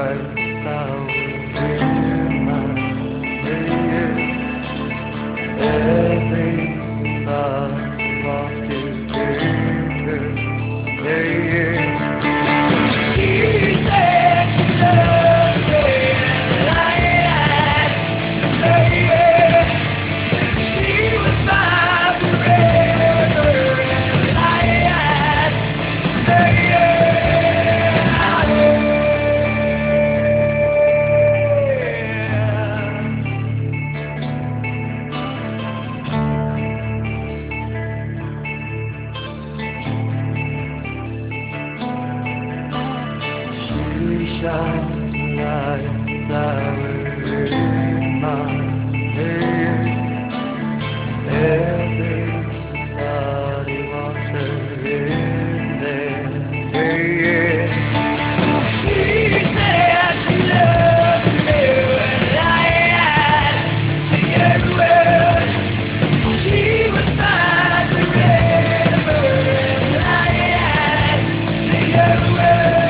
lights out in my head. Everybody walking in the air. She said she loved me like that. She was my forever like that. She shines lights out in my head. Everybody wants her in there. Yeah, yeah. She said she loved me like everywhere. She was mine forever like everywhere.